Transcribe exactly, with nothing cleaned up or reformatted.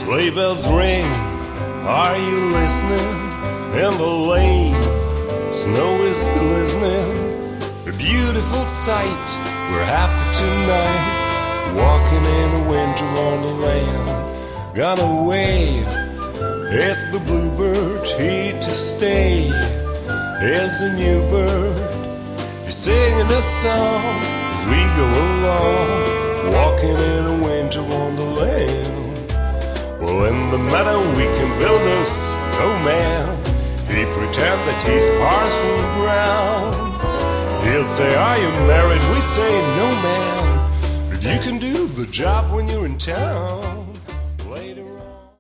Sleigh bells ring, are you listening? In the lane, snow is glistening. A beautiful sight, we're happy tonight, walking in a winter wonderland. Gonna wave, it's the bluebird, here to stay. Here's a new bird, he's singing a song as we go along, walking in a winter wonderland. Well, in the meadow we can build a snowman. He pretend that he's Parson Brown. He'll say, are you married? We say, no, man. But you can do the job when you're in town.